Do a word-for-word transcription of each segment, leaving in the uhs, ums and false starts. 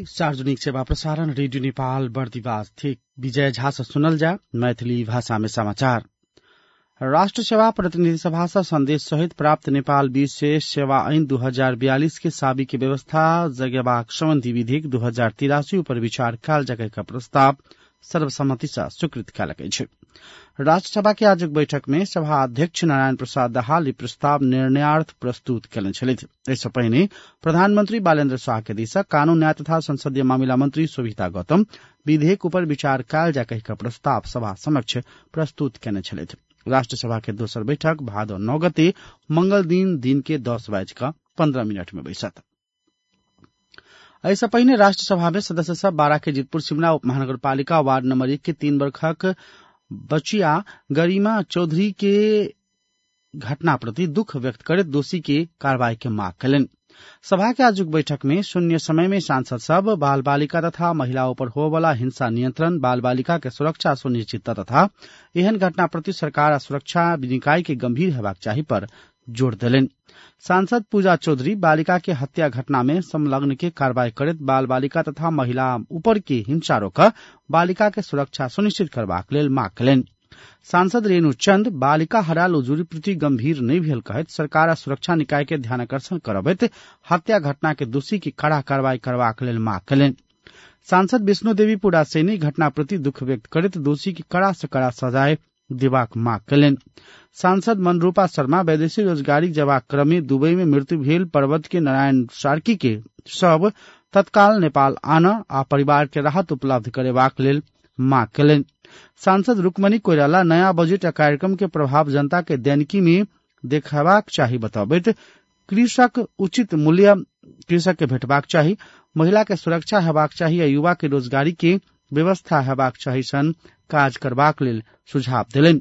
सार्वजनिक सेवा प्रसारण रेडियो नेपाल बर्दिवास थिक विजय झा से सुनल जा मैथिली भाषा में समाचार। राष्ट्र सेवा प्रतिनिधि सभा से संदेश सहित प्राप्त नेपाल विशेष सेवा ऐन दू हजार बयालीस के साबी के व्यवस्था जगेबाक सम्बन्धी विधेयक दू हजार तिरासी पर विचार कयल जाएका प्रस्ताव सर्वसम्मति से स्वीकृत कयल छै। राष्ट्र सभा के आजुक बैठक में सभा अध्यक्ष नारायण प्रसाद दाहाल प्रस्ताव निर्णयार्थ प्रस्तुत कयलनि छथि। इससे पहिने प्रधानमंत्री बालेन्द्र शाह के दिशा कानून न्याय तथा संसदीय मामिला मंत्री शोभिता गौतम विधेयक पर विचार कयल जाएका प्रस्ताव सभा समक्ष प्रस्तुत कयने छथि। राष्ट्र सभा के दोसर बैठक भादो नौ गते मंगल दिन दिन के दस बज का पंद्रह मिनट में बैसत। ऐसा पहिने राष्ट्र सभा में सदस्य सब बारह के जितपुर सिमरा उप महानगरपालिका वार्ड नंबर एक के तीन वर्षक बचिया गरिमा चौधरी के घटना प्रति दुख व्यक्त करत दोषी के कार्रवाई के मांग कयलनि। सभा के आजुक बैठक में शून्य समय में सांसद सब बाल बालिका तथा महिलाओं पर हो वाला हिंसा नियंत्रण, बाल बालिका के सुरक्षा सुनिश्चित तथा एहन घटना प्रति सरकार आ सुरक्षा निकाय के गंभीर हेबाक चाही पर जोर देलनि। सांसद पूजा चौधरी बालिका के हत्या घटना में संलग्न के कार्रवाई करत बाल बालिका तथा महिला ऊपर के हिंसा रोक बालिका के सुरक्षा सुनिश्चित करबाक लेल मांग कयलनि। सांसद रेणु चंद बालिका हराल उजुरी प्रति गंभीर नहीं भेल कहत सरकार आ सुरक्षा निकाय के ध्यानाकर्षण करबैत हत्या घटना के दोषी की कड़ा कार्रवाई करबाक लेल मांग कयलनि। सांसद विष्णु देवी पुडासेनी घटना प्रति दुख व्यक्त करत दोषी की कड़ा से कड़ा सजाए देबाक मांग कयलनि। सांसद मनरूपा शर्मा वैदेशिक रोजगारी जबाक क्रम में दुबई में मृत्यु भेल पर्वत के नारायण सार्की के सब तत्काल नेपाल आना आ परिवार के राहत उपलब्ध करेबाक लेल मांग कयलनि। सांसद रुक्मणी कोइराला नया बजट कार्यक्रम के प्रभाव जनता के दैनिकी में देखेबाक चाही बताबैत कृषक उचित मूल्य कृषक के भेटबाक चाही, महिला के सुरक्षा हेबाक चाही आ युवा के रोजगारी के व्यवस्था हेबाक चाही सन काज करबाक लेल सुझाव देलनि।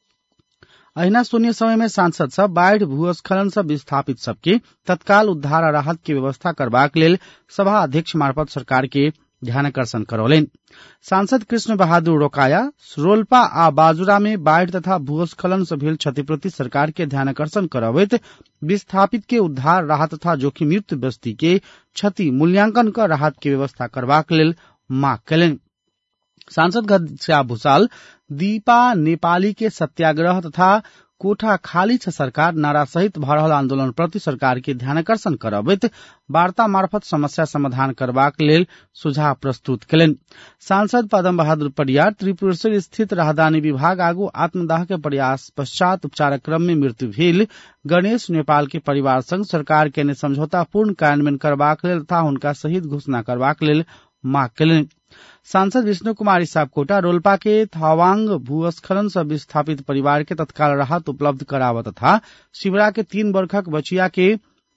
अहिना शून्य समय में सांसद सब बाढ़ भूस्खलन से विस्थापित सबके तत्काल उद्धार आ राहत के व्यवस्था करबाक लेल सभा अध्यक्ष मार्फत सरकार के ध्यानाकर्षण करौलनि। सांसद कृष्ण बहादुर रोकाया रोल्पा आ बाजुरा में बाढ़ तथा भूस्खलन से भेल क्षतिप्रति सरकार के ध्यानाकर्षण करबैत विस्थापित के उद्धार राहत तथा जोखिम युक्त बस्ती के क्षति मूल्यांकन कर राहत के व्यवस्था करबाक लेल मांग कयलनि। सांसद घनश्या भूषाल दीपा नेपाली के सत्याग्रह तथा कोठा खाली छ सरकार नारा सहित भ रहल आंदोलन प्रति सरकार के ध्यानाकर्षण करबैत वार्ता मार्फत समस्या समाधान करबाक लेल सुझाव प्रस्तुत कयलनि। सांसद पदम बहादुर परियार त्रिपुरेश्वर स्थित राहदानी विभाग आगू आत्मदाह के प्रयास पश्चात उपचार क्रम में मृत्यु भेल गणेश नेपाल के परिवार संग सरकार के समझौता पूर्ण कार्यान्वयन करबाक लेल तथा हुनका शहीद घोषणा करबाक लेल मांग कयलनि। सांसद विष्णु कुमारी सापकोटा रोल्पा के थावांग भूस्खलन से विस्थापित परिवार के तत्काल राहत उपलब्ध करावत तथा शिवरा के तीन वर्षक बचिया के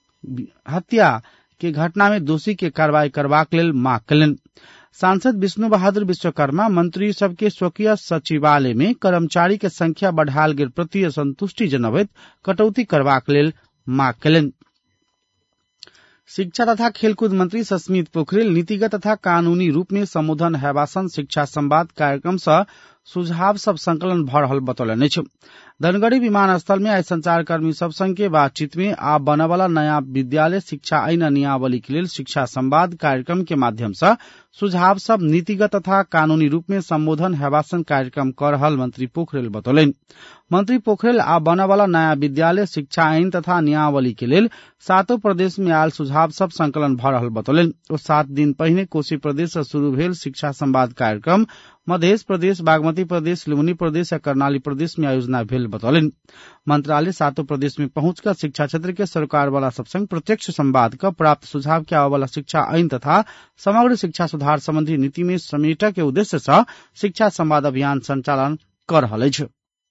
हत्या के घटना में दोषी के कार्रवाई करबाक लेल मांग कयलनि। सांसद विष्णु बहादुर विश्वकर्मा मंत्री सबके स्वकीय सचिवालय में कर्मचारी के संख्या बढ़ायल गेल प्रति असंतुष्टि जनबैत कटौती करबाक लेल मांग कयलनि। शिक्षा तथा खेलकूद मंत्री सस्मित पोखरेल नीतिगत तथा कानूनी रूप में संबोधन हेबासन शिक्षा संवाद कार्यक्रम से सुझाव सब संकलन भ रहल बतौलनि अछि। धनगढ़ी विमानस्थल में आई संचारकर्मी सब संग के बातचीत में आब बनवाला नया विद्यालय शिक्षा ऐन नियावली के लेल शिक्षा संवाद कार्यक्रम के माध्यम से सुझाव सब नीतिगत तथा कानूनी रूप में संबोधन हेबासन कार्यक्रम कर रहल मंत्री पोखरेल बतौलनि। मंत्री पोखरेल आ बनवाला नया विद्यालय शिक्षा ऐन तथा नियावली के लेल सातों प्रदेश में आयल सुझाव सब संकलन भ रहल बतौलनि। ओ सात दिन पहिने कोशी प्रदेश से शुरू भेल शिक्षा संवाद कार्यक्रम मध्य प्रदेश, बागमती प्रदेश, लुम्बिनी प्रदेश आ कर्णाली प्रदेश में आयोजना भेल बतौलनि। मंत्रालय सातों प्रदेश में पहुंचकर शिक्षा क्षेत्र के सरकार वाला सब संग प्रत्यक्ष संवाद कर प्राप्त सुझाव के आवे वाला शिक्षा ऐन तथा समग्र शिक्षा सुधार संबंधी नीति में समेटे के उद्देश्य से शिक्षा संवाद अभियान संचालन कर रहल अछि।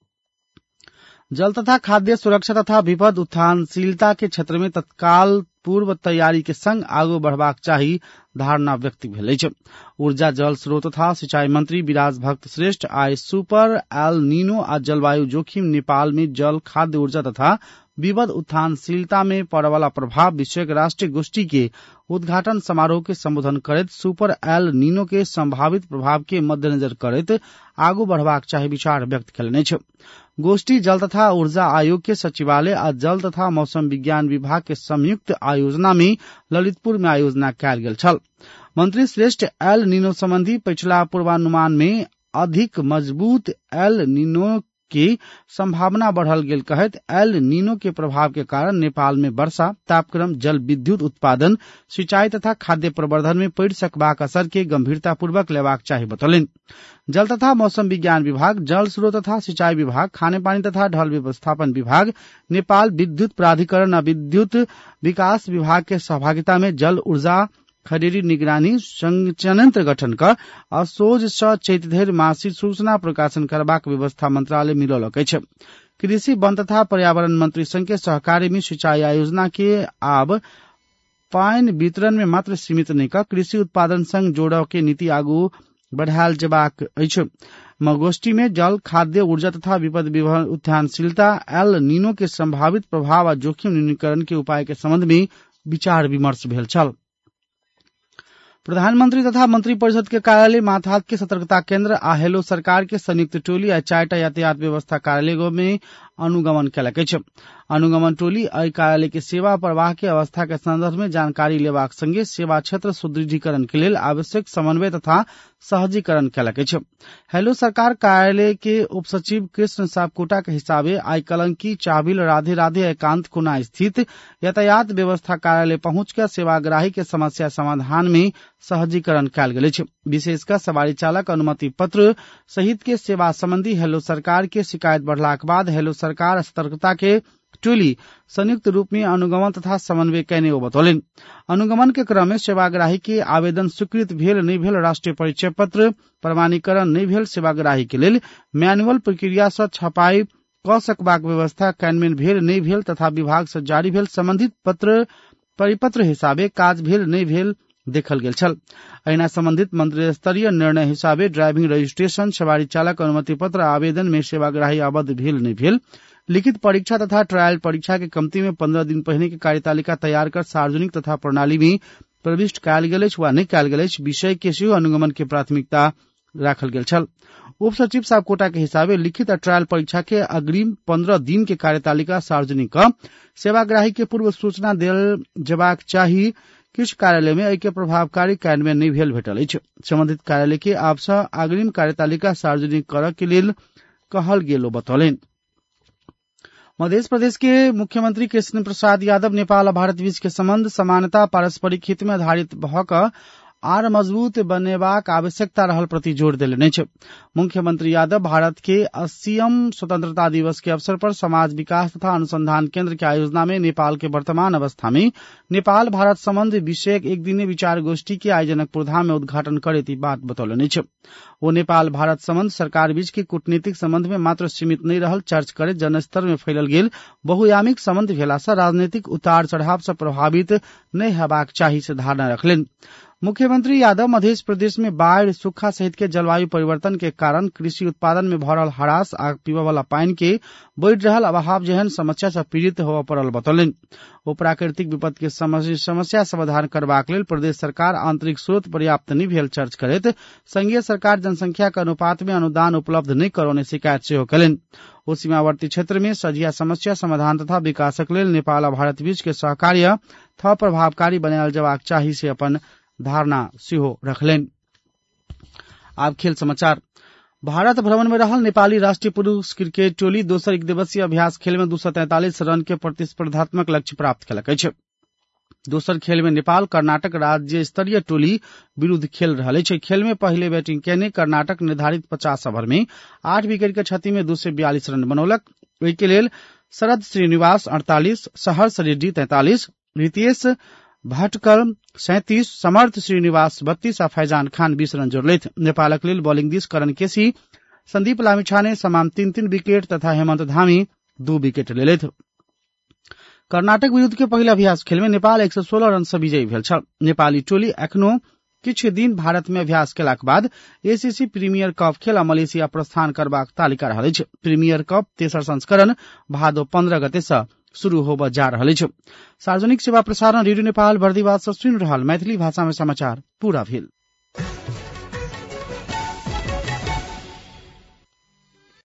जल तथा खाद्य सुरक्षा तथा विपद उत्थानशीलता के क्षेत्र में तत्काल पूर्व तैयारी के संग आगू बढ़बाक चाही धारणा व्यक्त भेल अछि। ऊर्जा जल स्रोत तथा सिंचाई मंत्री विराज भक्त श्रेष्ठ आई सुपर एल नीनो आ जलवायु जोखिम नेपाल में जल खाद्य ऊर्जा तथा विपद उत्थानशीलता में पड़े वाला प्रभाव विषयक राष्ट्रीय गोष्ठी के उद्घाटन समारोह के संबोधन करैत सुपर एल नीनो के संभावित प्रभाव के मद्देनजर करैत आगू बढ़बाक चाही विचार व्यक्त कयलनि अछि। गोष्ठी जल तथा ऊर्जा आयोग के सचिवालय आ जल तथा मौसम विज्ञान विभाग के संयुक्त आयोजना में ललितपुर में आयोजना कयल गेल छल। मंत्री श्रेष्ठ एल नीनो संबंधी पिछला पूर्वानुमान में अधिक मजबूत एल नीनो की संभावना बढ़ल गेल कहत एल नीनो के प्रभाव के कारण नेपाल में वर्षा, तापक्रम, जल विद्युत उत्पादन, सिंचाई तथा खाद्य प्रवर्धन में पड़ सकबाक असर के गंभीरतापूर्वक लेबाक चाही बतौलन। जल तथा मौसम विज्ञान विभाग, जल स्रोत तथा सिंचाई विभाग, खाने पानी तथा ढल व्यवस्थापन विभाग, नेपाल विद्युत प्राधिकरण आ विद्युत विकास विभाग के सहभागिता में जल ऊर्जा खडेरी निगरानी संयंत्र गठन कर असोज स चैत धरि मासिक सूचना प्रकाशन करबाक व्यवस्था मंत्रालय मिलौलक अछि। कृषि, वन तथा पर्यावरण मंत्री संघ के सहकारी में सिंचाई योजना के आब पानि वितरण में मात्र सीमित नहीं कर कृषि उत्पादन संग जोड़ के नीति आगू बढ़ायल जेबाक अछि। गोष्ठी में जल, खाद्य, ऊर्जा तथा विपद उत्थानशीलता, एल नीनो के संभावित प्रभाव आ जोखिम न्यूनीकरण के उपाय के संबंध में विचार विमर्श भेल छल। प्रधानमंत्री तथा मंत्री परिषद के कार्यालय माथहात के सतर्कता केंद्र आ हेलो सरकार के संयुक्त टोली आ चारटा यातायात व्यवस्था कार्यालय में अनुगमन कयलक अछि। अनुगमन टोली एहि कार्यालय के सेवा प्रवाह के अवस्था के संदर्भ में जानकारी लेबाक संगे सेवा क्षेत्र सुदृढ़ीकरण के लेल आवश्यक समन्वय तथा सहजीकरण कयलक अछि। हेलो सरकार कार्यालय के उप सचिव कृष्ण सापकोटा के हिसाबे आई कलंकी, चाबिल, राधे राधे एकांत कोना स्थित यातायात व्यवस्था कार्यालय पहुंच कर सेवाग्राही के समस्या समाधान में सहजीकरण कयल गेल अछि। विशेषकर सवारी चालक अनुमति पत्र सहित के सेवा संबंधी हेलो सरकार के शिकायत बढ़लाक बाद हेलो सरकार सतर्कता के टोली संयुक्त रूप में अनुगमन तथा समन्वय कयने ओ बतौलन। अनुगमन के क्रम में सेवाग्राही के आवेदन स्वीकृत भेल नहीं भेल, राष्ट्रीय परिचय पत्र प्रमाणीकरण नहीं भेल सेवाग्राही के लेल मैनुअल प्रक्रिया से छपाई क सकबाक व्यवस्था कैनमेन भेल नहीं भेल तथा विभाग से जारी भेल संबंधित पत्र परिपत्र हिसाबे काज भेल नहीं भेल देखल गेल छल। अहिना संबंधित मंत्री स्तरीय निर्णय हिसाबे ड्राइविंग रजिस्ट्रेशन, सवारी चालक अनुमति पत्र आवेदन में सेवाग्राही आबद्ध भेल नहीं भेल, लिखित परीक्षा तथा ट्रायल परीक्षा के कमती में पंद्रह दिन पहले की कार्यतालिका तैयार कर सार्वजनिक तथा प्रणाली में प्रविष्ट कयल गेल अछि वा नहीं कयल गेल अछि विषय के सेहो अनुगमन के प्राथमिकता राखल गेल छल। उप सचिव सापकोटा के हिसाबे लिखित और ट्रायल परीक्षा के अग्रिम पंद्रह दिन के कार्यतालिका सार्वजनिक कर सेवाग्राही के पूर्व सूचना देल जेबाक चाही। किछु कार्यालय में एहि के प्रभावकारी कार्यान्वयन नहीं भेल भेटल अछि। संबंधित कार्यालय के आब सँ अग्रिम कार्यतालिका सार्वजनिक करऽ के लेल कहल गेल बतौलन। मध्य प्रदेश के मुख्यमंत्री कृष्ण प्रसाद यादव नेपाल आ भारत बीच के संबंध समानता, पारस्परिक हित में आधारित भऽ कऽ आर मजबूत बनेबाक आवश्यकता रहल प्रति जोर देलनि अछि। मुख्यमंत्री यादव भारत के अस्सीयम स्वतंत्रता दिवस के अवसर पर समाज विकास तथा अनुसंधान केंद्र के आयोजना में नेपाल के वर्तमान अवस्था में नेपाल भारत संबंध विषयक एक दिने विचार गोष्ठी के आई जनकपुर धाम में उद्घाटन करैत ई बात बतौलनि अछि। वो नेपाल भारत संबंध सरकार बीच के कूटनीतिक संबंध में मात्र सीमित नहीं रहल चर्च करे जनस्तर में फैलल गेल बहुआयामिक संबंध भेला सँ राजनीतिक उतार चढ़ाव से प्रभावित नहीं हेबाक चाही से धारणा रखलनि। मुख्यमंत्री यादव मध्य प्रदेश में बाढ़, सूखा सहित के जलवायु परिवर्तन के कारण कृषि उत्पादन में भऽ रहल हरास आ पीबय वाला पानि के बढ़ि रहल अभाव जेहन समस्या से पीड़ित होबय पड़ल बतौलनि। ओ प्राकृतिक विपद के समस्या समाधान करबाक लेल प्रदेश सरकार आंतरिक स्रोत पर्याप्त नहीं भेल चर्च करैत संघीय सरकार जनसंख्या के अनुपात में अनुदान उपलब्ध नहीं करौने शिकायत सेहो कयलनि। ओ सीमावर्ती क्षेत्र में सझिया समस्या समाधान तथा विकासक लेल नेपाल आ भारत बीच के सहकार्य थप प्रभावकारी बनायल जेबाक चाही से अपन धारणा सेहो रखलनि। आब खेल समाचार। भारत भ्रमण में रहल नेपाली राष्ट्रीय पुरुष क्रिकेट टोली दोसर एक दिवसीय अभ्यास खेल में दू सौ तैंतालीस रन के प्रतिस्पर्धात्मक लक्ष्य प्राप्त कयलक अछि। दोसर खेल में नेपाल कर्नाटक राज्य स्तरीय टोली विरूद्ध खेल रहल अछि। खेल में पहले बैटिंग केने कर्नाटक निर्धारित पचास ओवर में आठ विकेट के क्षति में दू सौ बयालीस रन बनौलक। ओहि के लेल शरद श्रीनिवास अड़तालीस, सहर्ष रेड्डी तैंतालीस, रितेश भटकल सैंतीस, समर्थ श्रीनिवास बत्तीस आ फैजान खान बीस रन जोड़लथि। नेपालक लेल बॉलिंग दिस करण केसी, संदीप लामिछाने समान तीन तीन विकेट तथा हेमंत धामी दू विकेट लेलथि। कर्नाटक विरूद्ध के पहिल अभ्यास खेल में नेपाल एक सौ सोलह रन से विजयी भेल छल। नेपाली टोली एखनो किछु दिन भारत में अभ्यास केलाक बाद एसीसी प्रीमियर कप खेल आ मलेशिया प्रस्थान करबाक तालिका रहल अछि। प्रीमियर कप तेसर संस्करण भादो पंद्रह गते से शुरू होबऽ जा रहल अछि। सार्वजनिक सेवा प्रसारण रेडियो नेपाल बर्दिवास से सुनि रहल मैथिली भाषा में समाचार पूरा भेल।